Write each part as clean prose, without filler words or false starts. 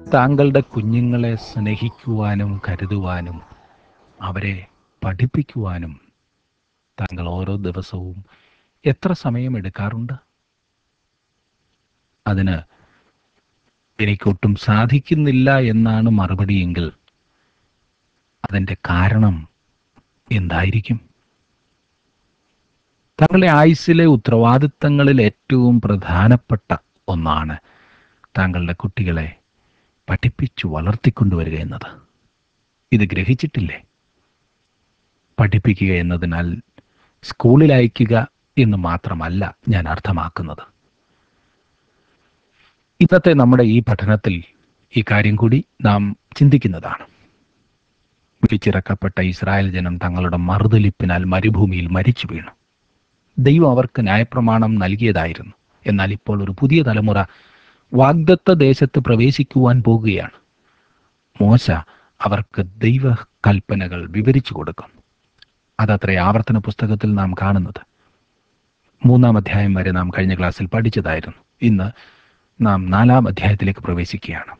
താങ്കളുടെ കുഞ്ഞുങ്ങളെ സ്നേഹിക്കുവാനും കരുതുവാനും അവരെ പഠിപ്പിക്കുവാനും താങ്കൾ ഓരോ ദിവസവും എത്ര സമയം എടുക്കാറുണ്ട്? അതിന് എനിക്കൊട്ടും സാധിക്കുന്നില്ല എന്നാണ് മറുപടിയെങ്കിൽ അതിൻ്റെ കാരണം എന്തായിരിക്കും? താങ്കളുടെ ആയുസ്സിലെ ഉത്തരവാദിത്തങ്ങളിൽ ഏറ്റവും പ്രധാനപ്പെട്ട ഒന്നാണ് താങ്കളുടെ കുട്ടികളെ പഠിപ്പിച്ചു വളർത്തിക്കൊണ്ടുവരിക എന്നത്. ഇത് ഗ്രഹിച്ചിട്ടില്ലേ? പഠിപ്പിക്കുക എന്നതിനാൽ സ്കൂളിൽ അയക്കുക എന്ന് മാത്രമല്ല ഞാൻ അർത്ഥമാക്കുന്നത്. ഇന്നത്തെ നമ്മുടെ ഈ പഠനത്തിൽ ഈ കാര്യം കൂടി നാം ചിന്തിക്കുന്നതാണ്. വിളിച്ചിറക്കപ്പെട്ട ഇസ്രായേൽ ജനം തങ്ങളുടെ മറുതലിപ്പിനാൽ മരുഭൂമിയിൽ മരിച്ചു വീണു. ദൈവം അവർക്ക് ന്യായപ്രമാണം നൽകിയതായിരുന്നു. എന്നാൽ ഇപ്പോൾ ഒരു പുതിയ തലമുറ വാഗ്ദത്ത ദേശത്ത് പ്രവേശിക്കുവാൻ പോകുകയാണ്. മോശ അവർക്ക് ദൈവ കൽപ്പനകൾ വിവരിച്ചു കൊടുക്കും. അതത്രേ ആവർത്തന പുസ്തകത്തിൽ നാം കാണുന്നത്. 3-ാം അധ്യായം വരെ നാം കഴിഞ്ഞ ക്ലാസ്സിൽ പഠിച്ചതായിരുന്നു. ഇന്ന് നാം 4-ാം അധ്യായത്തിലേക്ക് പ്രവേശിക്കുകയാണ്.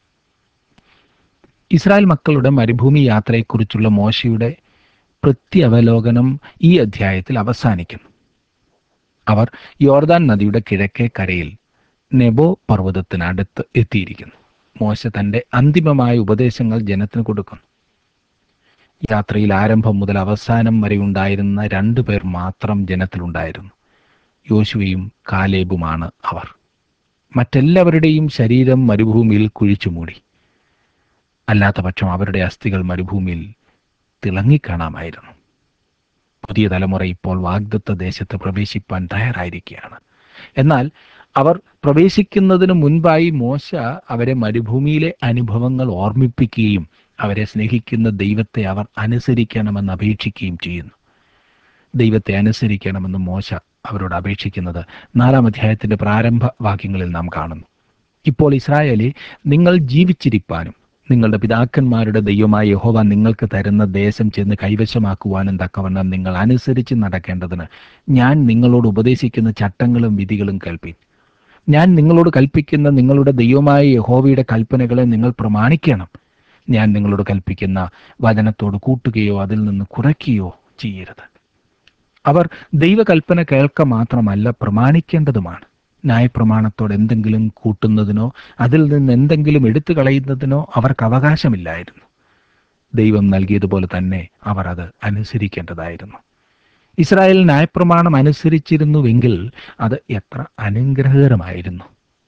ഇസ്രായേൽ മക്കളുടെ മരുഭൂമി യാത്രയെക്കുറിച്ചുള്ള മോശയുടെ പ്രത്യവലോകനം ഈ അധ്യായത്തിൽ അവസാനിക്കുന്നു. അവർ യോർദാൻ നദിയുടെ കിഴക്കേ കരയിൽ നെബോ പർവ്വതത്തിനടുത്ത് എത്തിയിരിക്കുന്നു. മോശ തൻ്റെ അന്തിമമായ ഉപദേശങ്ങൾ ജനത്തിന് കൊടുക്കുന്നു. യാത്രയിൽ ആരംഭം മുതൽ അവസാനം വരെ ഉണ്ടായിരുന്ന 2 പേർ മാത്രം ജനത്തിലുണ്ടായിരുന്നു. യോശുവയും കാലേബുമാണ് അവർ. മറ്റെല്ലാവരുടെയും ശരീരം മരുഭൂമിയിൽ കുഴിച്ചുമൂടി. അല്ലാത്ത പക്ഷം അവരുടെ അസ്ഥികൾ മരുഭൂമിയിൽ തിളങ്ങിക്കാണാമായിരുന്നു. പുതിയ തലമുറ ഇപ്പോൾ വാഗ്ദത്ത ദേശത്ത് പ്രവേശിപ്പാൻ തയ്യാറായിരിക്കുകയാണ്. എന്നാൽ അവർ പ്രവേശിക്കുന്നതിന് മുൻപായി മോശ അവരെ മരുഭൂമിയിലെ അനുഭവങ്ങൾ ഓർമ്മിപ്പിക്കുകയും അവരെ സ്നേഹിക്കുന്ന ദൈവത്തെ അവർ അനുസരിക്കണമെന്ന് അപേക്ഷിക്കുകയും ചെയ്യുന്നു. ദൈവത്തെ അനുസരിക്കണമെന്ന് മോശ അവരോട് അപേക്ഷിക്കുന്നത് 4-ാം അധ്യായത്തിന്റെ പ്രാരംഭ വാക്യങ്ങളിൽ നാം കാണുന്നു. ഇപ്പോൾ ഇസ്രായേലേ, നിങ്ങൾ ജീവിച്ചിരിപ്പാനും നിങ്ങളുടെ പിതാക്കന്മാരുടെ ദൈവമായ യഹോവ നിങ്ങൾക്ക് തരുന്ന ദേശം ചെന്ന് കൈവശമാക്കുവാനും തക്കവണ്ണം നിങ്ങൾ അനുസരിച്ച് നടക്കേണ്ടതിന് ഞാൻ നിങ്ങളോട് ഉപദേശിക്കുന്ന ചട്ടങ്ങളും വിധികളും കേൾപ്പീൻ. ഞാൻ നിങ്ങളോട് കൽപ്പിക്കുന്ന നിങ്ങളുടെ ദൈവമായ യഹോവയുടെ കൽപ്പനകളെ നിങ്ങൾ പ്രമാണിക്കണം. ഞാൻ നിങ്ങളോട് കൽപ്പിക്കുന്ന വചനത്തോട് കൂട്ടുകയോ അതിൽ നിന്ന് കുറയ്ക്കുകയോ ചെയ്യരുത്. അവർ ദൈവകൽപ്പന കേൾക്ക മാത്രമല്ല, പ്രമാണിക്കേണ്ടതുമാണ്. ന്യായപ്രമാണത്തോട് എന്തെങ്കിലും കൂട്ടുന്നതിനോ അതിൽ നിന്ന് എന്തെങ്കിലും എടുത്തു കളയുന്നതിനോ അവർക്ക് അവകാശമില്ലായിരുന്നു. ദൈവം നൽകിയതുപോലെ തന്നെ അവർ അത് അനുസരിക്കേണ്ടതായിരുന്നു. ഇസ്രായേൽ ന്യായപ്രമാണം അനുസരിച്ചിരുന്നുവെങ്കിൽ അത് എത്ര അനുഗ്രഹകരമായിരുന്നു.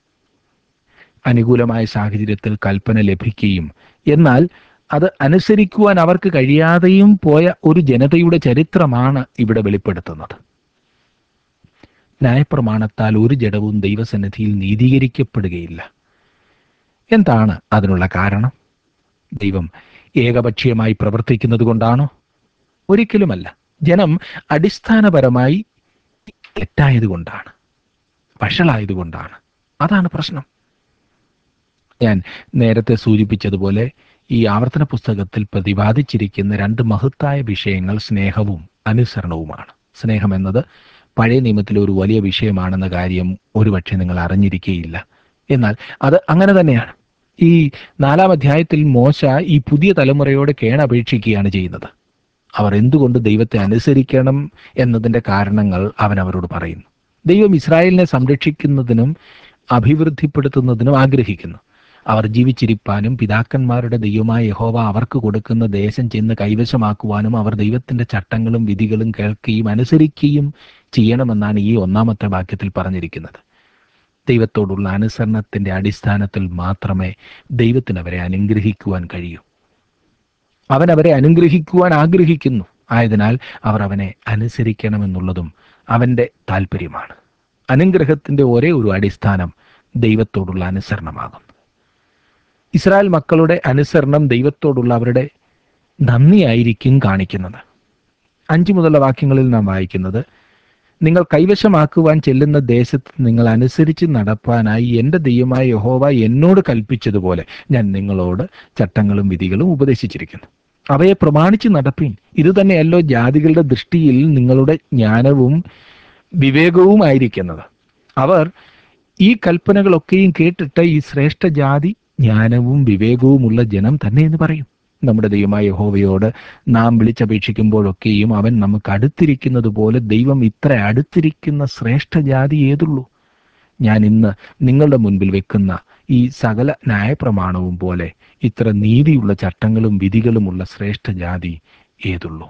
അനുകൂലമായ സാഹചര്യത്തിൽ കൽപ്പന ലഭിക്കുകയും എന്നാൽ അത് അനുസരിക്കുവാൻ അവർക്ക് കഴിയാതെയും പോയ ഒരു ജനതയുടെ ചരിത്രമാണ് ഇവിടെ വെളിപ്പെടുത്തുന്നത്. ന്യായപ്രമാണത്താൽ ഒരു ജഡവും ദൈവസന്നിധിയിൽ നീതീകരിക്കപ്പെടുകയില്ല. എന്താണ് അതിനുള്ള കാരണം? ദൈവം ഏകപക്ഷീയമായി പ്രവർത്തിക്കുന്നത് കൊണ്ടാണോ? ഒരിക്കലുമല്ല. ജനം അടിസ്ഥാനപരമായി തെറ്റായതുകൊണ്ടാണ്, വഷളായതുകൊണ്ടാണ്. അതാണ് പ്രശ്നം. ഞാൻ നേരത്തെ സൂചിപ്പിച്ചതുപോലെ ഈ ആവർത്തന പുസ്തകത്തിൽ പ്രതിപാദിച്ചിരിക്കുന്ന 2 മഹത്തായ വിഷയങ്ങൾ സ്നേഹവും അനുസരണവുമാണ്. സ്നേഹം എന്നത് പഴയ നിയമത്തിലെ ഒരു വലിയ വിഷയമാണെന്ന കാര്യം ഒരുപക്ഷെ നിങ്ങൾ അറിഞ്ഞിരിക്കുകയില്ല. എന്നാൽ അത് അങ്ങനെ തന്നെയാണ്. ഈ 4-ാം അധ്യായത്തിൽ മോശ ഈ പുതിയ തലമുറയോട് കേണപേക്ഷിക്കുകയാണ് ചെയ്യുന്നത്. അവർ എന്തുകൊണ്ട് ദൈവത്തെ അനുസരിക്കണം എന്നതിൻ്റെ കാരണങ്ങൾ അവൻ അവരോട് പറയുന്നു. ദൈവം ഇസ്രായേലിനെ സംരക്ഷിക്കുന്നതിനും അഭിവൃദ്ധിപ്പെടുത്തുന്നതിനും ആഗ്രഹിക്കുന്നു. അവർ ജീവിച്ചിരിപ്പാനും പിതാക്കന്മാരുടെ ദൈവമായ യഹോവ അവർക്ക് കൊടുക്കുന്ന ദേശം ചെന്ന് കൈവശമാക്കുവാനും അവർ ദൈവത്തിൻ്റെ ചട്ടങ്ങളും വിധികളും കേൾക്കുകയും അനുസരിക്കുകയും ചെയ്യണമെന്നാണ് ഈ 1-ാമത്തെ വാക്യത്തിൽ പറഞ്ഞിരിക്കുന്നത്. ദൈവത്തോടുള്ള അനുസരണത്തിൻ്റെ അടിസ്ഥാനത്തിൽ മാത്രമേ ദൈവത്തിന് അവരെ അനുഗ്രഹിക്കുവാൻ കഴിയൂ. അവൻ അവരെ അനുഗ്രഹിക്കുവാൻ ആഗ്രഹിക്കുന്നു. ആയതിനാൽ അവർ അവനെ അനുസരിക്കണമെന്നുള്ളതും അവൻ്റെ താല്പര്യമാണ്. അനുഗ്രഹത്തിൻ്റെ ഒരേ ഒരു അടിസ്ഥാനം ദൈവത്തോടുള്ള അനുസരണമാകുന്നു. ഇസ്രായേൽ മക്കളുടെ അനുസരണം ദൈവത്തോടുള്ള അവരുടെ നന്ദിയായിരിക്കും കാണിക്കുന്നത്. 5 മുതലുള്ള വാക്യങ്ങളിൽ നാം വായിക്കുന്നത്, നിങ്ങൾ കൈവശമാക്കുവാൻ ചെല്ലുന്ന ദേശത്ത് നിങ്ങൾ അനുസരിച്ച് നടപ്പാനായി എൻ്റെ ദൈവമായ യഹോവ എന്നോട് കൽപ്പിച്ചതുപോലെ ഞാൻ നിങ്ങളോട് ചട്ടങ്ങളും വിധികളും ഉപദേശിച്ചിരിക്കുന്നു. അവയെ പ്രമാണിച്ച് നടപ്പീൻ. ഇത് തന്നെയല്ലോ ജാതികളുടെ ദൃഷ്ടിയിൽ നിങ്ങളുടെ ജ്ഞാനവും വിവേകവുമായിരിക്കുന്നത്. അവർ ഈ കൽപ്പനകളൊക്കെയും കേട്ടിട്ട് ഈ ശ്രേഷ്ഠ ജാതി ജ്ഞാനവും വിവേകവുമുള്ള ജനം തന്നെ എന്ന് പറയും. നമ്മുടെ ദൈവമായ യഹോവയോട് നാം വിളിച്ചപേക്ഷിക്കുമ്പോഴൊക്കെയും അവൻ നമുക്ക് അടുത്തിരിക്കുന്നത് പോലെ ദൈവം ഇത്ര അടുത്തിരിക്കുന്ന ശ്രേഷ്ഠ ജാതി ഏതുള്ളൂ? ഞാൻ ഇന്ന് നിങ്ങളുടെ മുൻപിൽ വെക്കുന്ന ഈ സകല ന്യായപ്രമാണവും പോലെ ഇത്ര നീതിയുള്ള ചട്ടങ്ങളും വിധികളുമുള്ള ശ്രേഷ്ഠ ജാതി ഏതുള്ളൂ?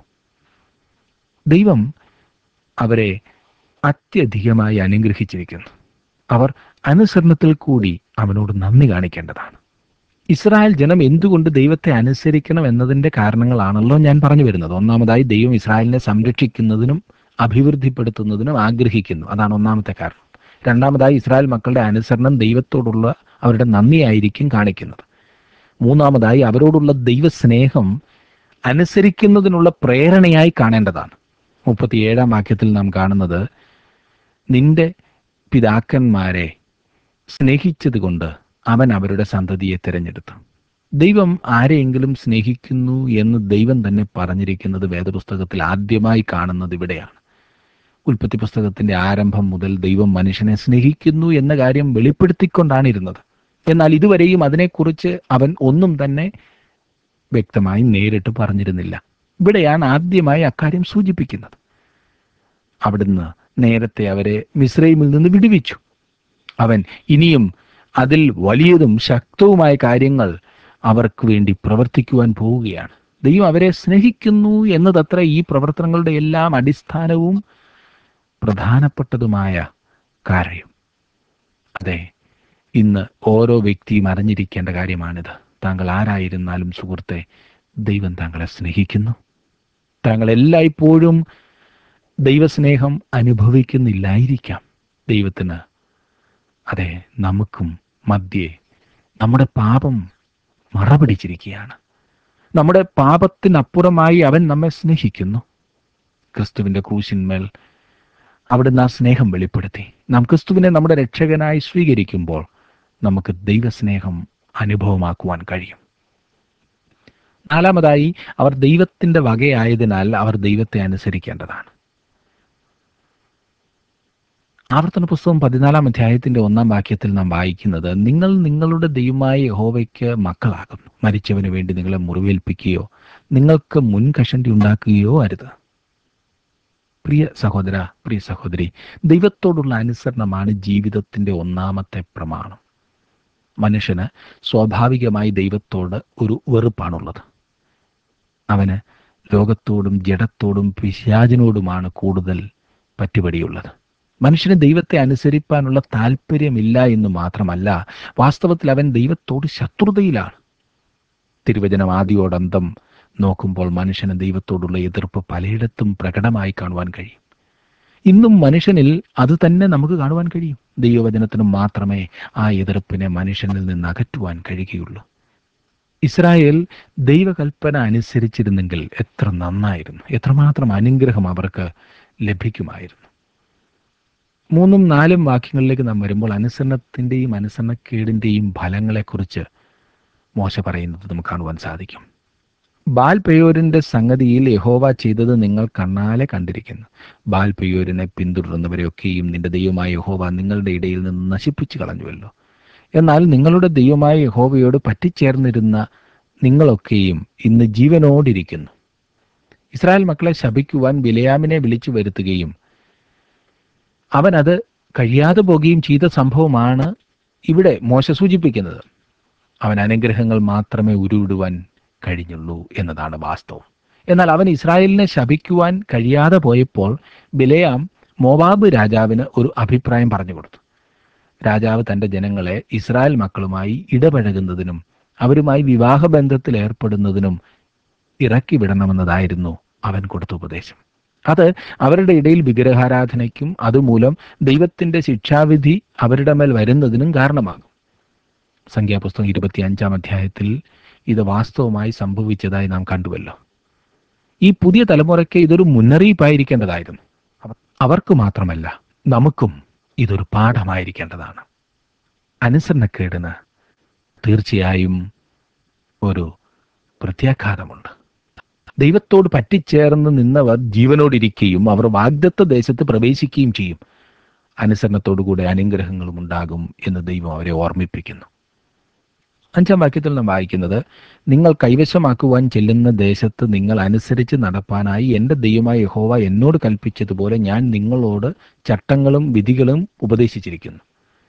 ദൈവം അവരെ അത്യധികമായി അനുഗ്രഹിച്ചിരിക്കുന്നു. അവർ അനുസരണത്തിൽ കൂടി അവനോട് നന്ദി കാണിക്കേണ്ടതാണ്. ഇസ്രായേൽ ജനം എന്തുകൊണ്ട് ദൈവത്തെ അനുസരിക്കണം എന്നതിൻ്റെ കാരണങ്ങളാണല്ലോ ഞാൻ പറഞ്ഞു വരുന്നത്. ഒന്നാമതായി, ദൈവം ഇസ്രായേലിനെ സംരക്ഷിക്കുന്നതിനും അഭിവൃദ്ധിപ്പെടുത്തുന്നതിനും ആഗ്രഹിക്കുന്നു. അതാണ് ഒന്നാമത്തെ കാരണം. രണ്ടാമതായി, ഇസ്രായേൽ മക്കളുടെ അനുസരണം ദൈവത്തോടുള്ള അവരുടെ നന്ദിയായിരിക്കും കാണിക്കുന്നത്. മൂന്നാമതായി, അവരോടുള്ള ദൈവസ്നേഹം അനുസരിക്കുന്നതിനുള്ള പ്രേരണയായി കാണേണ്ടതാണ്. 37-ാം വാക്യത്തിൽ നാം കാണുന്നത്, നിന്റെ പിതാക്കന്മാരെ സ്നേഹിച്ചതുകൊണ്ട് അവൻ അവരുടെ സന്തതിയെ തിരഞ്ഞെടുത്തു. ദൈവം ആരെയെങ്കിലും സ്നേഹിക്കുന്നു എന്ന് ദൈവം തന്നെ പറഞ്ഞിരിക്കുന്നത് വേദപുസ്തകത്തിൽ ആദ്യമായി കാണുന്നത് ഇവിടെയാണ്. ഉൽപ്പത്തി പുസ്തകത്തിന്റെ ആരംഭം മുതൽ ദൈവം മനുഷ്യനെ സ്നേഹിക്കുന്നു എന്ന കാര്യം വെളിപ്പെടുത്തിക്കൊണ്ടാണ് ഇരുന്നത്. എന്നാൽ ഇതുവരെയും അതിനെക്കുറിച്ച് അവൻ ഒന്നും തന്നെ വ്യക്തമായി നേരിട്ട് പറഞ്ഞിരുന്നില്ല. ഇവിടെയാണ് ആദ്യമായി അക്കാര്യം സൂചിപ്പിക്കുന്നത്. അവിടുന്ന് നേരത്തെ അവരെ മിസ്രൈമിൽ നിന്ന് വിടുവിച്ചു. അവൻ ഇനിയും അതിൽ വലിയതും ശക്തവുമായ കാര്യങ്ങൾ അവർക്ക് വേണ്ടി പ്രവർത്തിക്കുവാൻ പോവുകയാണ്. ദൈവം അവരെ സ്നേഹിക്കുന്നു എന്നതത്ര ഈ പ്രവർത്തനങ്ങളുടെ എല്ലാം അടിസ്ഥാനവും പ്രധാനപ്പെട്ടതുമായ കാര്യം. അതെ, ഇന്ന് ഓരോ വ്യക്തിയും അറിഞ്ഞിരിക്കേണ്ട കാര്യമാണിത്. താങ്കൾ ആരായിരുന്നാലും സുഹൃത്തെ, ദൈവം താങ്കളെ സ്നേഹിക്കുന്നു. താങ്കൾ എല്ലായ്പ്പോഴും ദൈവസ്നേഹം അനുഭവിക്കുന്നില്ലായിരിക്കാം. ദൈവത്തിന്, അതെ, നമുക്കും മധ്യേ നമ്മുടെ പാപം മറപിടിച്ചിരിക്കുകയാണ്. നമ്മുടെ പാപത്തിനപ്പുറമായി അവൻ നമ്മെ സ്നേഹിക്കുന്നു. ക്രിസ്തുവിൻ്റെ ക്രൂശിന്മേൽ അവിടുന്ന് ആ സ്നേഹം വെളിപ്പെടുത്തി. നാം ക്രിസ്തുവിനെ നമ്മുടെ രക്ഷകനായി സ്വീകരിക്കുമ്പോൾ നമുക്ക് ദൈവസ്നേഹം അനുഭവമാക്കുവാൻ കഴിയും. നാലാമതായി, അവർ ദൈവത്തിൻ്റെ വകയായതിനാൽ അവർ ദൈവത്തെ അനുസരിക്കേണ്ടതാണ്. ആവർത്തന പുസ്തകം 14-ാം അധ്യായത്തിന്റെ 1-ാം വാക്യത്തിൽ നാം വായിക്കുന്നത്, നിങ്ങൾ നിങ്ങളുടെ ദൈവമായ യഹോവയ്ക്ക് മക്കളാകുന്നു. മരിച്ചവന് വേണ്ടി നിങ്ങളെ മുറിവേൽപ്പിക്കുകയോ നിങ്ങൾക്ക് മുൻകഷണ്ടി ഉണ്ടാക്കുകയോ അരുത്. പ്രിയ സഹോദര, പ്രിയ സഹോദരി, ദൈവത്തോടുള്ള അനുസരണമാണ് ജീവിതത്തിന്റെ ഒന്നാമത്തെ പ്രമാണം. മനുഷ്യന് സ്വാഭാവികമായി ദൈവത്തോട് ഒരു വെറുപ്പാണുള്ളത്. അവന് ലോകത്തോടും ജഡത്തോടും പിശാചിനോടുമാണ് കൂടുതൽ പറ്റുപടിയുള്ളത്. മനുഷ്യന് ദൈവത്തെ അനുസരിപ്പാനുള്ള താല്പര്യമില്ല എന്ന് മാത്രമല്ല, വാസ്തവത്തിൽ അവൻ ദൈവത്തോട് ശത്രുതയിലാണ്. തിരുവചനം ആദിയോടന്തം നോക്കുമ്പോൾ മനുഷ്യന് ദൈവത്തോടുള്ള എതിർപ്പ് പലയിടത്തും പ്രകടമായി കാണുവാൻ കഴിയും. ഇന്നും മനുഷ്യനിൽ അത് തന്നെ നമുക്ക് കാണുവാൻ കഴിയും. ദൈവവചനത്തിനും മാത്രമേ ആ എതിർപ്പിനെ മനുഷ്യനിൽ നിന്ന് അകറ്റുവാൻ കഴിയുകയുള്ളൂ. ഇസ്രായേൽ ദൈവകൽപ്പന അനുസരിച്ചിരുന്നെങ്കിൽ എത്ര നന്നായിരുന്നു, എത്രമാത്രം അനുഗ്രഹം അവർക്ക് ലഭിക്കുമായിരുന്നു. 3-ഉം 4-ഉം വാക്യങ്ങളിലേക്ക് നാം വരുമ്പോൾ അനുസരണത്തിൻ്റെയും അനുസരണക്കേടിൻ്റെയും ഫലങ്ങളെക്കുറിച്ച് മോശ പറയുന്നത് നമുക്ക് കാണുവാൻ സാധിക്കും. ബാൽ പെയോരിന്റെ സംഗതിയിൽ യഹോവ ചെയ്തത് നിങ്ങൾ കണ്ണാലെ കണ്ടിരിക്കുന്നു. ബാൽ പെയോരിനെ പിന്തുടരുന്നവരെയൊക്കെയും നിന്റെ ദൈവമായ യഹോവ നിങ്ങളുടെ ഇടയിൽ നിന്ന് നശിപ്പിച്ചു കളഞ്ഞുവല്ലോ. എന്നാൽ നിങ്ങളുടെ ദൈവമായ യഹോവയോട് പറ്റിച്ചേർന്നിരുന്ന നിങ്ങളൊക്കെയും ഇന്ന് ജീവനോടിരിക്കുന്നു. ഇസ്രായേൽ മക്കളെ ശപിക്കുവാൻ ബിലെയാമിനെ വിളിച്ചു വരുത്തുകയും അവൻ അത് കഴിയാതെ പോകുകയും ചെയ്ത സംഭവമാണ് ഇവിടെ മോശ സൂചിപ്പിക്കുന്നത്. അവൻ അനുഗ്രഹങ്ങൾ മാത്രമേ ഉരുവിടുവാൻ കഴിഞ്ഞുള്ളൂ എന്നതാണ് വാസ്തവം. എന്നാൽ അവൻ ഇസ്രായേലിനെ ശപിക്കുവാൻ കഴിയാതെ പോയപ്പോൾ ബിലെയാം മോവാബ് രാജാവിന് ഒരു അഭിപ്രായം പറഞ്ഞു കൊടുത്തു. രാജാവ് തൻ്റെ ജനങ്ങളെ ഇസ്രായേൽ മക്കളുമായി ഇടപഴകുന്നതിനും അവരുമായി വിവാഹബന്ധത്തിൽ ഏർപ്പെടുന്നതിനും ഇറക്കി വിടണമെന്നതായിരുന്നു അവൻ കൊടുത്ത ഉപദേശം. അത് അവരുടെ ഇടയിൽ വിഗ്രഹാരാധനയ്ക്കും അതുമൂലം ദൈവത്തിൻ്റെ ശിക്ഷാവിധി അവരുടെ മേൽ വരുന്നതിനും കാരണമാകും. സംഖ്യാപുസ്തകം 25-ാം അധ്യായത്തിൽ ഇത് വാസ്തവമായി സംഭവിച്ചതായി നാം കണ്ടുവല്ലോ. ഈ പുതിയ തലമുറയ്ക്ക് ഇതൊരു മുന്നറിയിപ്പായിരിക്കേണ്ടതായിരുന്നു. അവർക്ക് മാത്രമല്ല, നമുക്കും ഇതൊരു പാഠമായിരിക്കേണ്ടതാണ്. അനുസരണക്കേടിന് തീർച്ചയായും ഒരു പ്രത്യാഘാതമുണ്ട്. ദൈവത്തോട് പറ്റിച്ചേർന്ന് നിന്നവർ ജീവനോടിരിക്കുകയും അവർ വാഗ്ദത്ത ദേശത്ത് പ്രവേശിക്കുകയും ചെയ്യും. അനുസരണത്തോടുകൂടെ അനുഗ്രഹങ്ങളും ഉണ്ടാകും എന്ന് ദൈവം അവരെ ഓർമ്മിപ്പിക്കുന്നു. 5-ാം വാക്യത്തിൽ നാം വായിക്കുന്നത്, നിങ്ങൾ കൈവശമാക്കുവാൻ ചെല്ലുന്ന ദേശത്ത് നിങ്ങൾ അനുസരിച്ച് നടപ്പാനായി എൻ്റെ ദൈവമായ യഹോവ എന്നോട് കൽപ്പിച്ചതുപോലെ ഞാൻ നിങ്ങളോട് ചട്ടങ്ങളും വിധികളും ഉപദേശിച്ചിരിക്കുന്നു.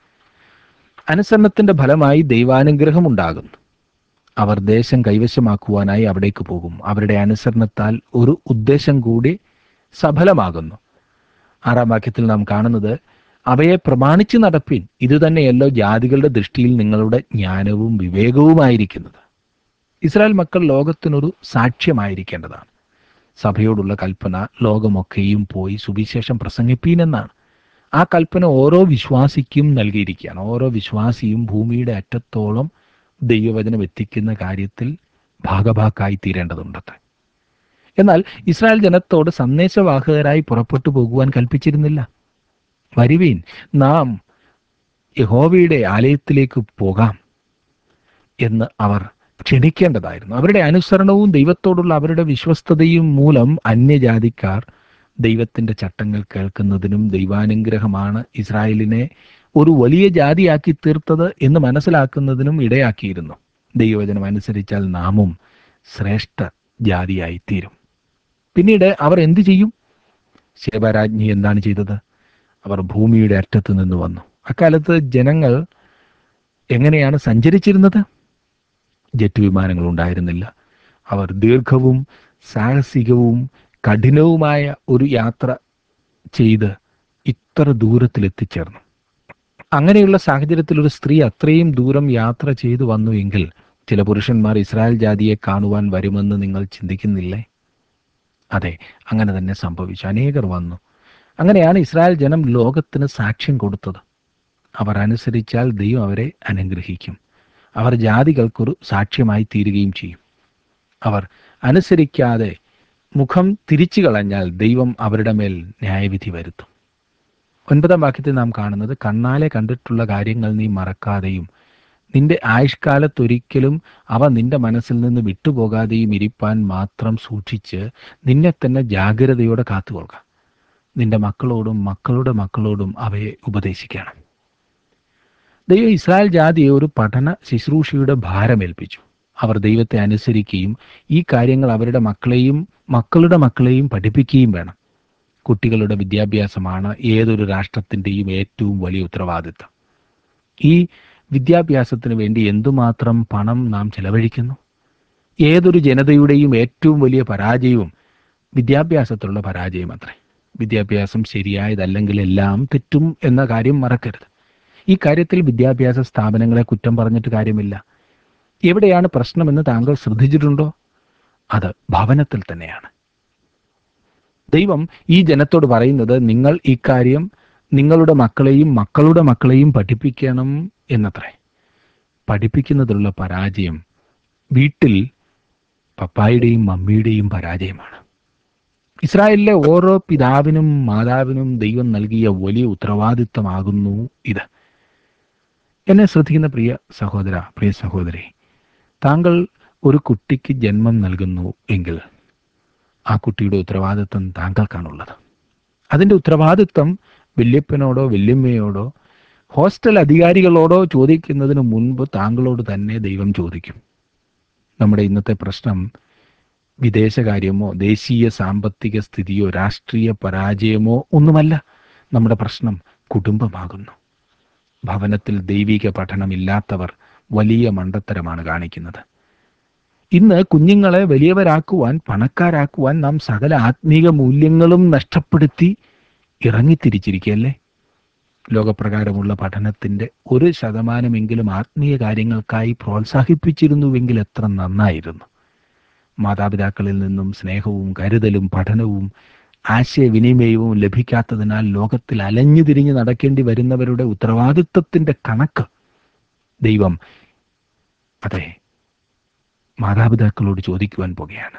അനുസരണത്തിന്റെ ഫലമായി ദൈവാനുഗ്രഹം ഉണ്ടാകുന്നു. അവർ ദേശം കൈവശമാക്കുവാനായി അവിടേക്ക് പോകും. അവരുടെ അനുസരണത്താൽ ഒരു ഉദ്ദേശം കൂടി സഫലമാകുന്നു. 6-ാം വാക്യത്തിൽ നാം കാണുന്നത്, അവയെ പ്രമാണിച്ച് നടപ്പിൻ, ഇതുതന്നെയല്ലോ ജാതികളുടെ ദൃഷ്ടിയിൽ നിങ്ങളുടെ ജ്ഞാനവും വിവേകവുമായിരിക്കുന്നത്. ഇസ്രായേൽ മക്കൾ ലോകത്തിനൊരു സാക്ഷ്യമായിരിക്കേണ്ടതാണ്. സഭയോടുള്ള കൽപ്പന ലോകമൊക്കെയും പോയി സുവിശേഷം പ്രസംഗിപ്പീനെന്നാണ്. ആ കൽപ്പന ഓരോ വിശ്വാസിക്കും നൽകിയിരിക്കുകയാണ്. ഓരോ വിശ്വാസിയും ഭൂമിയുടെ അറ്റത്തോളം ദൈവവചനം എത്തിക്കുന്ന കാര്യത്തിൽ ഭാഗഭാക്കായി തീരേണ്ടതുണ്ടത്രേ. എന്നാൽ ഇസ്രായേൽ ജനത്തോട് സന്ദേശവാഹകരായി പുറപ്പെട്ടു പോകുവാൻ കൽപ്പിച്ചിരുന്നില്ല. വരുവീൻ, നാം യഹോവയുടെ ആലയത്തിലേക്ക് പോകാം എന്ന് അവർ ക്ഷണിക്കേണ്ടതായിരുന്നു. അവരുടെ അനുസരണവും ദൈവത്തോടുള്ള അവരുടെ വിശ്വസ്തതയും മൂലം അന്യജാതിക്കാർ ദൈവത്തിൻ്റെ ചട്ടങ്ങൾ കേൾക്കുന്നതിനും ദൈവാനുഗ്രഹമാണ് ഇസ്രായേലിനെ ഒരു വലിയ ജാതിയാക്കി തീർത്തത് എന്ന് മനസ്സിലാക്കുന്നതിനും ഇടയാക്കിയിരുന്നു. ദൈവവചനം അനുസരിച്ചാൽ നാമും ശ്രേഷ്ഠ ജാതിയായി തീരും. പിന്നീട് അവർ എന്തു ചെയ്യും? ശേബാരാജ്ഞി എന്താണ് ചെയ്തത്? അവർ ഭൂമിയുടെ അറ്റത്ത് നിന്ന് വന്നു. അക്കാലത്ത് ജനങ്ങൾ എങ്ങനെയാണ് സഞ്ചരിച്ചിരുന്നത്? ജെറ്റ് വിമാനങ്ങൾ ഉണ്ടായിരുന്നില്ല. അവർ ദീർഘവും സാഹസികവും കഠിനവുമായ ഒരു യാത്ര ചെയ്ത് ഇത്ര ദൂരത്തിൽ എത്തിച്ചേർന്നു. അങ്ങനെയുള്ള സാഹചര്യത്തിൽ ഒരു സ്ത്രീ അത്രയും ദൂരം യാത്ര ചെയ്തു വന്നു എങ്കിൽ ചില പുരുഷന്മാർ ഇസ്രായേൽ ജാതിയെ കാണുവാൻ വരുമെന്ന് നിങ്ങൾ ചിന്തിക്കുന്നില്ലേ? അതെ, അങ്ങനെ തന്നെ സംഭവിച്ചു. അനേകർ വന്നു. അങ്ങനെയാണ് ഇസ്രായേൽ ജനം ലോകത്തിന് സാക്ഷ്യം കൊടുത്തത്. അവർ അനുസരിച്ചാൽ ദൈവം അവരെ അനുഗ്രഹിക്കും. അവർ ജാതികൾക്കൊരു സാക്ഷ്യമായി തീരുകയും ചെയ്യും. അവർ അനുസരിക്കാതെ മുഖം തിരിച്ചു കളഞ്ഞാൽ ദൈവം അവരുടെ മേൽ ന്യായവിധി വരുത്തും. 9-ാം വാക്യത്തിൽ നാം കാണുന്നത്, കണ്ണാലെ കണ്ടിട്ടുള്ള കാര്യങ്ങൾ നീ മറക്കാതെയും നിന്റെ ആയുഷ്കാലത്തൊരിക്കലും അവ നിന്റെ മനസ്സിൽ നിന്ന് വിട്ടുപോകാതെയും ഇരിപ്പാൻ മാത്രം സൂക്ഷിച്ച് നിന്നെ തന്നെ ജാഗ്രതയോടെ കാത്തുകൊള്ളുക. നിന്റെ മക്കളോടും മക്കളുടെ മക്കളോടും അവയെ ഉപദേശിക്കണം. ദൈവം ഇസ്രായേൽ ജാതിയെ ഒരു പഠന ശുശ്രൂഷയുടെ ഭാരമേൽപ്പിച്ചു. അവർ ദൈവത്തെ അനുസരിക്കുകയും ഈ കാര്യങ്ങൾ അവരുടെ മക്കളെയും മക്കളുടെ മക്കളെയും പഠിപ്പിക്കുകയും വേണം. കുട്ടികളുടെ വിദ്യാഭ്യാസമാണ് ഏതൊരു രാഷ്ട്രത്തിൻ്റെയും ഏറ്റവും വലിയ ഉത്തരവാദിത്തം. ഈ വിദ്യാഭ്യാസത്തിന് വേണ്ടി എന്തുമാത്രം പണം നാം ചെലവഴിക്കുന്നു? ഏതൊരു ജനതയുടെയും ഏറ്റവും വലിയ പരാജയവും വിദ്യാഭ്യാസത്തിലുള്ള പരാജയം അത്രേ. വിദ്യാഭ്യാസം ശരിയായതല്ലെങ്കിൽ എല്ലാം തെറ്റും എന്ന കാര്യം മറക്കരുത്. ഈ കാര്യത്തിൽ വിദ്യാഭ്യാസ സ്ഥാപനങ്ങളെ കുറ്റം പറഞ്ഞിട്ട് കാര്യമില്ല. എവിടെയാണ് പ്രശ്നമെന്ന് താങ്കൾ ശ്രദ്ധിച്ചിട്ടുണ്ടോ? അത് ഭവനത്തിൽ തന്നെയാണ്. ദൈവം ഈ ജനത്തോട് പറയുന്നത്, നിങ്ങൾ ഇക്കാര്യം നിങ്ങളുടെ മക്കളെയും മക്കളുടെ മക്കളെയും പഠിപ്പിക്കണം എന്നത്രേ. പഠിപ്പിക്കുന്നതിലുള്ള പരാജയം വീട്ടിൽ പപ്പായുടെയും മമ്മിയുടെയും പരാജയമാണ്. ഇസ്രായേലിലെ ഓരോ പിതാവിനും മാതാവിനും ദൈവം നൽകിയ വലിയ ഉത്തരവാദിത്തമാകുന്നു ഇത്. എന്നെ ശ്രദ്ധിക്കുന്ന പ്രിയ സഹോദര, പ്രിയ സഹോദരി, താങ്കൾ ഒരു കുട്ടിക്ക് ജന്മം നൽകുന്നു എങ്കിൽ ആ കുട്ടിയുടെ ഉത്തരവാദിത്വം താങ്കൾക്കാണുള്ളത്. അതിൻ്റെ ഉത്തരവാദിത്വം വല്യപ്പനോടോ വല്യമ്മയോടോ ഹോസ്റ്റൽ അധികാരികളോടോ ചോദിക്കുന്നതിന് മുൻപ് താങ്കളോട് തന്നെ ദൈവം ചോദിക്കും. നമ്മുടെ ഇന്നത്തെ പ്രശ്നം വിദേശകാര്യമോ ദേശീയ സാമ്പത്തിക സ്ഥിതിയോ രാഷ്ട്രീയ പരാജയമോ ഒന്നുമല്ല. നമ്മുടെ പ്രശ്നം കുടുംബമാകുന്നു. ഭവനത്തിൽ ദൈവിക പഠനമില്ലാത്തവർ വലിയ മണ്ടത്തരമാണ് കാണിക്കുന്നത്. ഇന്ന് കുഞ്ഞുങ്ങളെ വലിയവരാക്കുവാൻ, പണക്കാരാക്കുവാൻ നാം സകല ആത്മീക മൂല്യങ്ങളും നഷ്ടപ്പെടുത്തി ഇറങ്ങിത്തിരിച്ചിരിക്കുകയല്ലേ? ലോകപ്രകാരമുള്ള പഠനത്തിൻ്റെ 1% ആത്മീയ കാര്യങ്ങൾക്കായി പ്രോത്സാഹിപ്പിച്ചിരുന്നുവെങ്കിൽ എത്ര നന്നായിരുന്നു. മാതാപിതാക്കളിൽ നിന്നും സ്നേഹവും കരുതലും പഠനവും ആശയവിനിമയവും ലഭിക്കാത്തതിനാൽ ലോകത്തിൽ അലഞ്ഞു തിരിഞ്ഞ് നടക്കേണ്ടി വരുന്നവരുടെ ഉത്തരവാദിത്വത്തിൻ്റെ കണക്ക് ദൈവം അതെ മാതാപിതാക്കളോട് ചോദിക്കുവാൻ പോകുകയാണ്.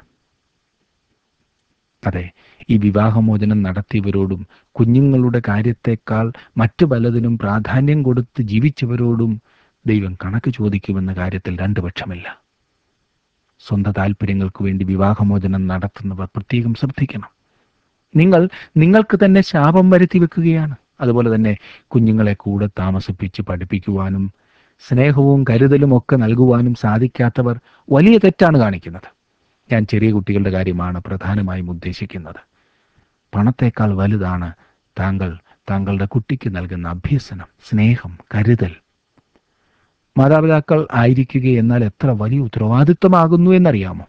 അതെ, ഈ വിവാഹമോചനം നടത്തിയവരോടും കുഞ്ഞുങ്ങളുടെ കാര്യത്തെക്കാൾ മറ്റു പലതിനും പ്രാധാന്യം കൊടുത്ത് ജീവിച്ചവരോടും ദൈവം കണക്ക് ചോദിക്കുമെന്ന കാര്യത്തിൽ രണ്ട് പക്ഷമില്ല. സ്വന്തം താല്പര്യങ്ങൾക്ക് വേണ്ടി വിവാഹമോചനം നടത്തുന്നവർ പ്രത്യേകം ശ്രദ്ധിക്കണം. നിങ്ങൾക്ക് തന്നെ ശാപം വരുത്തി വെക്കുകയാണ്. അതുപോലെ തന്നെ കുഞ്ഞുങ്ങളെ കൂടെ താമസിപ്പിച്ച് പഠിപ്പിക്കുവാനും സ്നേഹവും കരുതലും ഒക്കെ നൽകുവാനും സാധിക്കാത്തവർ വലിയ തെറ്റാണ് കാണിക്കുന്നത്. ഞാൻ ചെറിയ കുട്ടികളുടെ കാര്യമാണ് പ്രധാനമായും ഉദ്ദേശിക്കുന്നത്. പണത്തേക്കാൾ വലുതാണ് താങ്കളുടെ കുട്ടിക്ക് നൽകുന്ന അഭ്യസനം, സ്നേഹം, കരുതൽ. മാതാപിതാക്കൾ ആയിരിക്കുക എന്നാൽ എത്ര വലിയ ഉത്തരവാദിത്വമാകുന്നു എന്നറിയാമോ?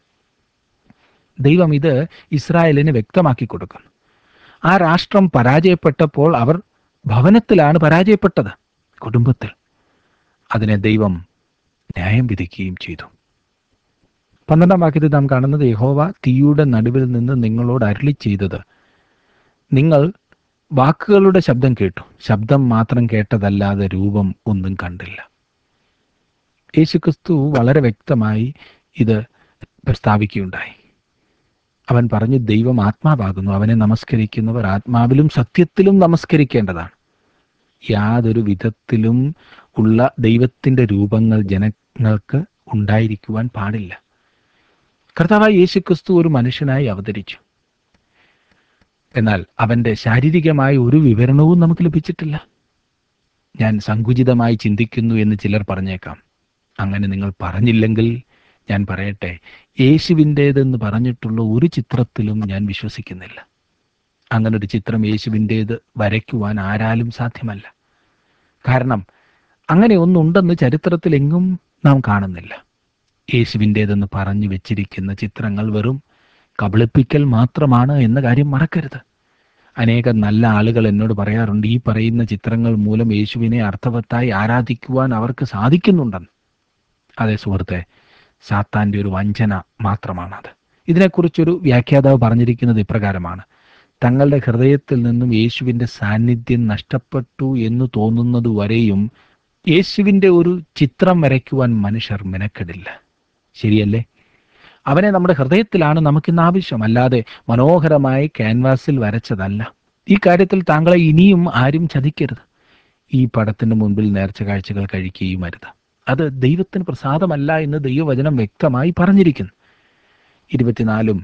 ദൈവം ഇത് ഇസ്രായേലിന് വ്യക്തമാക്കി കൊടുക്കുന്നു. ആ രാഷ്ട്രം പരാജയപ്പെട്ടപ്പോൾ അവർ ഭവനത്തിലാണ് പരാജയപ്പെട്ടത്, കുടുംബത്തിൽ. അതിനെ ദൈവം ന്യായം വിധിക്കുകയും ചെയ്തു. 12-ാം വാക്യത്തിൽ നാം കാണുന്നത്, യഹോവ തീയുടെ നടുവിൽ നിന്ന് നിങ്ങളോട് അരുളി ചെയ്തത്, നിങ്ങൾ വാക്കുകളുടെ ശബ്ദം കേട്ടു, ശബ്ദം മാത്രം കേട്ടതല്ലാതെ രൂപം ഒന്നും കണ്ടില്ല. യേശുക്രിസ്തു വളരെ വ്യക്തമായി ഇത് പ്രസ്താവിക്കുകയുണ്ടായി. അവൻ പറഞ്ഞു, ദൈവം ആത്മാവാകുന്നു, അവനെ നമസ്കരിക്കുന്നവർ ആത്മാവിലും സത്യത്തിലും നമസ്കരിക്കേണ്ടതാണ്. യാതൊരു വിധത്തിലും ഉള്ള ദൈവത്തിൻ്റെ രൂപങ്ങൾ ജനങ്ങൾക്ക് ഉണ്ടായിരിക്കുവാൻ പാടില്ല. കർത്താവായ യേശുക്രിസ്തു ഒരു മനുഷ്യനായി അവതരിച്ചു. എന്നാൽ അവൻ്റെ ശാരീരികമായ ഒരു വിവരണവും നമുക്ക് ലഭിച്ചിട്ടില്ല. ഞാൻ സങ്കുചിതമായി ചിന്തിക്കുന്നു എന്ന് ചിലർ പറഞ്ഞേക്കാം. അങ്ങനെ നിങ്ങൾ പറഞ്ഞില്ലെങ്കിൽ ഞാൻ പറയട്ടെ, യേശുവിൻ്റേതെന്ന് പറഞ്ഞിട്ടുള്ള ഒരു ചിത്രത്തിലും ഞാൻ വിശ്വസിക്കുന്നില്ല. അങ്ങനൊരു ചിത്രം യേശുവിൻ്റേത് വരയ്ക്കുവാൻ ആരാലും സാധ്യമല്ല. കാരണം അങ്ങനെ ഒന്നുണ്ടെന്ന് ചരിത്രത്തിൽ എങ്ങും നാം കാണുന്നില്ല. യേശുവിൻ്റേതെന്ന് പറഞ്ഞു വെച്ചിരിക്കുന്ന ചിത്രങ്ങൾ വെറും കബളിപ്പിക്കൽ മാത്രമാണ് എന്ന കാര്യം മറക്കരുത്. അനേകം നല്ല ആളുകൾ എന്നോട് പറയാറുണ്ട്, ഈ പറയുന്ന ചിത്രങ്ങൾ മൂലം യേശുവിനെ അർത്ഥവത്തായി ആരാധിക്കുവാൻ അവർക്ക് സാധിക്കുന്നുണ്ടെന്ന്. അതേ സുഹൃത്തെ, സാത്താൻ്റെ ഒരു വഞ്ചന മാത്രമാണത്. ഇതിനെക്കുറിച്ചൊരു വ്യാഖ്യാതാവ് പറഞ്ഞിരിക്കുന്നത് ഇപ്രകാരമാണ്: തങ്ങളുടെ ഹൃദയത്തിൽ നിന്നും യേശുവിൻ്റെ സാന്നിധ്യം നഷ്ടപ്പെട്ടു എന്ന് തോന്നുന്നത് വരെയും യേശുവിൻ്റെ ഒരു ചിത്രം വരയ്ക്കുവാൻ മനുഷ്യർ മെനക്കെടില്ല. ശരിയല്ലേ? അവനെ നമ്മുടെ ഹൃദയത്തിലാണ് നമുക്കിന്ന് ആവശ്യം, അല്ലാതെ മനോഹരമായി ക്യാൻവാസിൽ വരച്ചതല്ല. ഈ കാര്യത്തിൽ താങ്കളെ ഇനിയും ആരും ചതിക്കരുത്. ഈ പടത്തിന് മുൻപിൽ നേർച്ച കാഴ്ചകൾ കഴിക്കുകയും അരുത്. അത് ദൈവത്തിന് പ്രസാദമല്ല എന്ന് ദൈവവചനം വ്യക്തമായി പറഞ്ഞിരിക്കുന്നു. 24,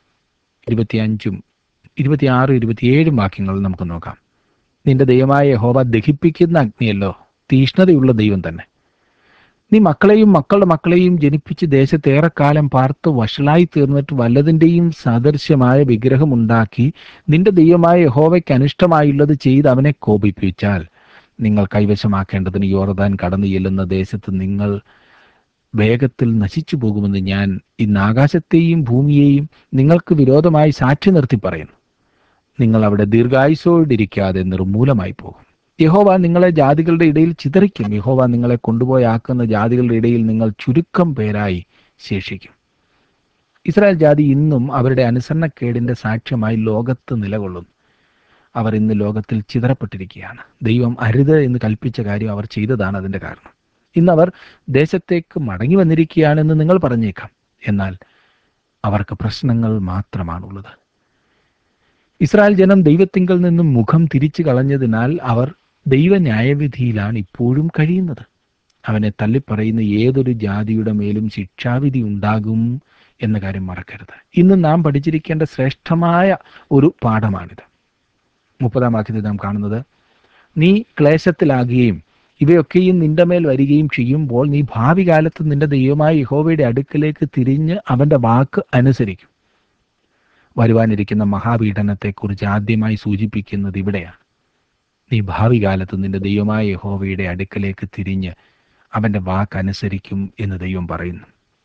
25, 26, 27 വാക്യങ്ങൾ നമുക്ക് നോക്കാം. നിന്റെ ദൈവമായ യഹോവ ദഹിപ്പിക്കുന്ന അഗ്നിയല്ലോ, തീഷ്ണതയുള്ള ദൈവം തന്നെ. നീ മക്കളെയും മക്കളുടെ മക്കളെയും ജനിപ്പിച്ച് ദേശത്ത് ഏറെക്കാലം പാർത്ത് വഷളായി തീർന്നിട്ട് വല്ലതിൻ്റെയും സദൃശ്യമായ വിഗ്രഹമുണ്ടാക്കി നിന്റെ ദൈവമായ യഹോവയ്ക്ക് അനിഷ്ടമായുള്ളത് ചെയ്ത് അവനെ കോപിപ്പിച്ചാൽ, നിങ്ങൾ കൈവശമാക്കേണ്ടതിന് യോർദാൻ കടന്നു ചെല്ലുന്ന ദേശത്ത് നിങ്ങൾ വേഗത്തിൽ നശിച്ചു പോകുമെന്ന് ഞാൻ ഇന്ന് ആകാശത്തെയും ഭൂമിയെയും നിങ്ങൾക്ക് വിരോധമായി സാക്ഷി നിർത്തി പറയുന്നു. നിങ്ങൾ അവിടെ ദീർഘായുസ്സോടിരിക്കാതെ നിർമൂലമായി പോകും. യഹോവ നിങ്ങളെ ജാതികളുടെ ഇടയിൽ ചിതറിക്കും. യഹോവ നിങ്ങളെ കൊണ്ടുപോയാക്കുന്ന ജാതികളുടെ ഇടയിൽ നിങ്ങൾ ചുരുക്കം പേരായി ശേഷിക്കും. ഇസ്രായേൽ ജാതി ഇന്നും അവരുടെ അനുസരണക്കേടിൻ്റെ സാക്ഷ്യമായി ലോകത്ത് നിലകൊള്ളുന്നു. അവർ ഇന്ന് ലോകത്തിൽ ചിതറപ്പെട്ടിരിക്കുകയാണ്. ദൈവം അരുത് എന്ന് കൽപ്പിച്ച കാര്യം അവർ ചെയ്തതാണ് അതിൻ്റെ കാരണം. ഇന്നവർ ദേശത്തേക്ക് മടങ്ങി വന്നിരിക്കുകയാണെന്ന് നിങ്ങൾ പറഞ്ഞേക്കാം. എന്നാൽ അവർക്ക് പ്രശ്നങ്ങൾ മാത്രമാണുള്ളത്. ഇസ്രായേൽ ജനം ദൈവത്തിങ്കൽ നിന്നും മുഖം തിരിച്ചു കളഞ്ഞതിനാൽ അവർ ദൈവ ന്യായവിധിയിലാണ് ഇപ്പോഴും കഴിയുന്നത്. അവനെ തള്ളിപ്പറയുന്ന ഏതൊരു ജാതിയുടെ മേലും ശിക്ഷാവിധി ഉണ്ടാകും എന്ന കാര്യം മറക്കരുത്. ഇന്ന് നാം പഠിച്ചിരിക്കേണ്ട ശ്രേഷ്ഠമായ ഒരു പാഠമാണിത്. 30-ാം വാക്യത്തിൽ നാം കാണുന്നത്, നീ ക്ലേശത്തിലാകുകയും ഇവയൊക്കെയും നിന്റെ മേൽ വരികയും ചെയ്യുമ്പോൾ നീ ഭാവി കാലത്ത് നിന്റെ ദൈവമായ യഹോവയുടെ അടുക്കലേക്ക് തിരിഞ്ഞ് അവൻ്റെ വാക്ക് അനുസരിക്കും. വരുവാനിരിക്കുന്ന മഹാപീഡനത്തെക്കുറിച്ച് ആദ്യമായി സൂചിപ്പിക്കുന്നത് ഇവിടെയാണ്. നീ ഭാവി കാലത്ത് നിന്റെ ദൈവമായ യഹോവയുടെ അടുക്കലേക്ക് തിരിഞ്ഞ് അവൻ്റെ വാക്ക് അനുസരിക്കും എന്ന് ദൈവം പറയുന്നു.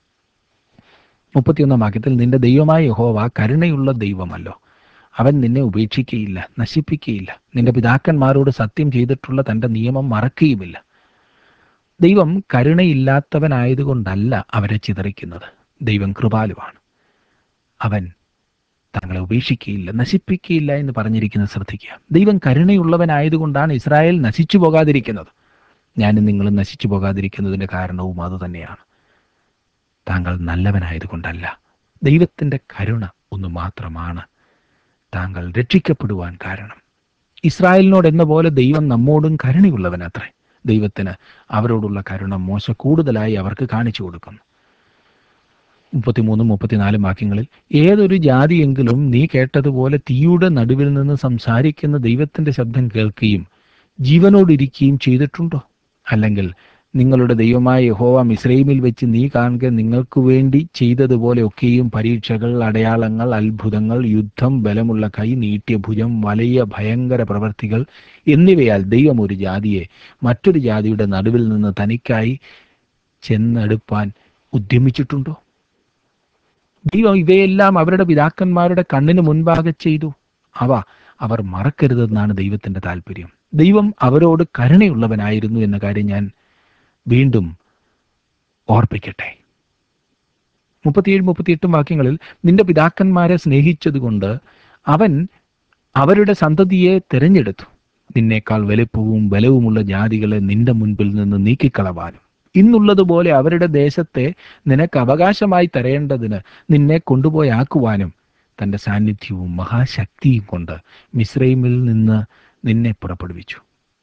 31-ാം വാക്യത്തിൽ, നിന്റെ ദൈവമായ യഹോവ കരുണയുള്ള ദൈവമല്ലോ, അവൻ നിന്നെ ഉപേക്ഷിക്കുകയില്ല, നശിപ്പിക്കുകയില്ല. നിന്റെ പിതാക്കന്മാരോട് സത്യം ചെയ്തിട്ടുള്ള തൻ്റെ നിയമം മറക്കുകയുമില്ല. ദൈവം കരുണയില്ലാത്തവനായതുകൊണ്ടല്ല അവരെ ചിതറിക്കുന്നത്. ദൈവം കൃപാലുവാണ്. അവൻ തങ്ങളെ ഉപേക്ഷിക്കുകയില്ല, നശിപ്പിക്കുകയില്ല എന്ന് പറഞ്ഞിരിക്കുന്നത് ശ്രദ്ധിക്കുക. ദൈവം കരുണയുള്ളവനായതുകൊണ്ടാണ് ഇസ്രായേൽ നശിച്ചു പോകാതിരിക്കുന്നത്. ഞാനും നിങ്ങളും നശിച്ചു പോകാതിരിക്കുന്നതിൻ്റെ കാരണവും അതുതന്നെയാണ്. താങ്കൾ നല്ലവനായതുകൊണ്ടല്ല, ദൈവത്തിൻ്റെ കരുണ ഒന്ന് മാത്രമാണ് താങ്കൾ രക്ഷിക്കപ്പെടുവാൻ കാരണം. ഇസ്രായേലിനോട് എന്ന പോലെ ദൈവം നമ്മോടും കരുണയുള്ളവനത്രേ. ദൈവത്തിന് അവരോടുള്ള കരുണ മോശ കൂടുതലായി അവർക്ക് കാണിച്ചു കൊടുക്കുന്നു. 33, 34 വാക്യങ്ങളിൽ, ഏതൊരു ജാതിയെങ്കിലും നീ കേട്ടതുപോലെ തീയുടെ നടുവിൽ നിന്ന് സംസാരിക്കുന്ന ദൈവത്തിൻ്റെ ശബ്ദം കേൾക്കുകയും ജീവനോടിരിക്കുകയും ചെയ്തിട്ടുണ്ടോ? അല്ലെങ്കിൽ നിങ്ങളുടെ ദൈവമായ യഹോവ മിസ്രയീമിൽ വെച്ച് നീ കാണുക നിങ്ങൾക്ക് വേണ്ടി ചെയ്തതുപോലെ ഒക്കെയും പരീക്ഷകൾ, അടയാളങ്ങൾ, അത്ഭുതങ്ങൾ, യുദ്ധം, ബലമുള്ള കൈ, നീട്ടിയ ഭുജം, വലിയ ഭയങ്കര പ്രവൃത്തികൾ എന്നിവയാൽ ദൈവം ഒരു ജാതിയെ മറ്റൊരു ജാതിയുടെ നടുവിൽ നിന്ന് തനിക്കായി ചെന്നെടുപ്പാൻ ഉദ്യമിച്ചിട്ടുണ്ടോ? ദൈവം ഇവയെല്ലാം അവരുടെ പിതാക്കന്മാരുടെ കണ്ണിന് മുൻപാകെ ചെയ്തു. അവ അവർ മറക്കരുതെന്നാണ് ദൈവത്തിന്റെ താല്പര്യം. ദൈവം അവരോട് കരുണയുള്ളവനായിരുന്നു എന്ന കാര്യം ഞാൻ വീണ്ടും ഓർപ്പിക്കട്ടെ. 37-38 വാക്യങ്ങളിൽ, നിന്റെ പിതാക്കന്മാരെ സ്നേഹിച്ചതുകൊണ്ട് അവൻ അവരുടെ സന്തതിയെ തിരഞ്ഞെടുത്തു, നിന്നേക്കാൾ വലിപ്പവും ബലവുമുള്ള ജാതികളെ നിന്റെ മുൻപിൽ നിന്ന് നീക്കിക്കളവാനും ഇന്നുള്ളതുപോലെ അവരുടെ ദേശത്തെ നിനക്ക് അവകാശമായി തരേണ്ടതിന് നിന്നെ കൊണ്ടുപോയാക്കുവാനും തന്റെ സാന്നിധ്യവും മഹാശക്തിയും കൊണ്ട് മിസ്രൈമിൽ നിന്ന് നിന്നെ പുറപ്പെടുവിച്ചു.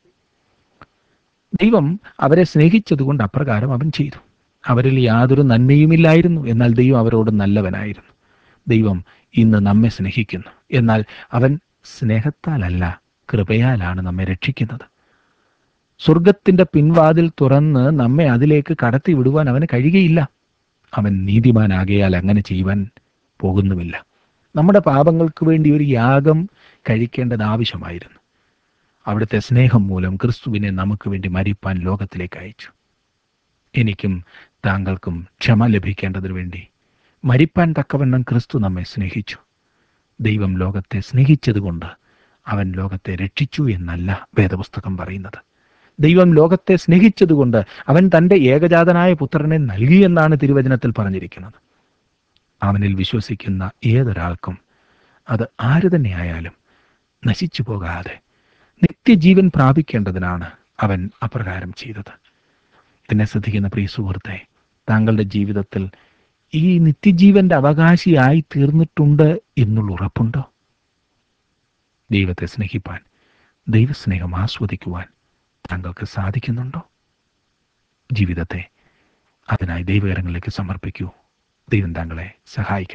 ദൈവം അവരെ സ്നേഹിച്ചതുകൊണ്ട് അപ്രകാരം അവൻ ചെയ്തു. അവരിൽ യാതൊരു നന്മയുമില്ലായിരുന്നു, എന്നാൽ ദൈവം അവരോട് നല്ലവനായിരുന്നു. ദൈവം ഇന്ന് നമ്മെ സ്നേഹിക്കുന്നു, എന്നാൽ അവൻ സ്നേഹത്താലല്ല, കൃപയാലാണ് നമ്മെ രക്ഷിക്കുന്നത്. സ്വർഗത്തിന്റെ പിൻവാതിൽ തുറന്ന് നമ്മെ അതിലേക്ക് കടത്തി വിടുവാൻ അവന് കഴിയുകയില്ല. അവൻ നീതിമാനാകയാൽ അങ്ങനെ ചെയ്യുവാൻ പോകുന്നുമില്ല. നമ്മുടെ പാപങ്ങൾക്ക് വേണ്ടി ഒരു യാഗം കഴിക്കേണ്ടത് ആവശ്യമായിരുന്നു. അവിടുത്തെ സ്നേഹം മൂലം ക്രിസ്തുവിനെ നമുക്ക് വേണ്ടി മരിപ്പാൻ ലോകത്തിലേക്ക് അയച്ചു. എനിക്കും താങ്കൾക്കും ക്ഷമ ലഭിക്കേണ്ടതിനു വേണ്ടി മരിപ്പാൻ തക്കവണ്ണം ക്രിസ്തു നമ്മെ സ്നേഹിച്ചു. ദൈവം ലോകത്തെ സ്നേഹിച്ചതുകൊണ്ട് അവൻ ലോകത്തെ രക്ഷിച്ചു എന്നല്ല വേദപുസ്തകം പറയുന്നത്. ദൈവം ലോകത്തെ സ്നേഹിച്ചതുകൊണ്ട് അവൻ തൻ്റെ ഏകജാതനായ പുത്രനെ നൽകിയെന്നാണ് തിരുവചനത്തിൽ പറഞ്ഞിരിക്കുന്നത്. അവനിൽ വിശ്വസിക്കുന്ന ഏതൊരാൾക്കും, അത് ആര് തന്നെയായാലും, നശിച്ചു പോകാതെ നിത്യജീവൻ പ്രാപിക്കേണ്ടതിനാണ് അവൻ അപ്രകാരം ചെയ്തത്. എന്നെ ശ്രദ്ധിക്കുന്ന പ്രിയ സുഹൃത്തെ, താങ്കളുടെ ജീവിതത്തിൽ ഈ നിത്യജീവന്റെ അവകാശിയായി തീർന്നിട്ടുണ്ട് എന്നുള്ള ഉറപ്പുണ്ടോ? ദൈവത്തെ സ്നേഹിപ്പാൻ, ദൈവസ്നേഹം ആസ്വദിക്കുവാൻ താങ്കൾക്ക് സാധിക്കുന്നുണ്ടോ? ജീവിതത്തെ അതിനായി ദൈവകരങ്ങളിലേക്ക് സമർപ്പിക്കൂ. ദൈവം താങ്കളെ സഹായിക്കട്ടെ.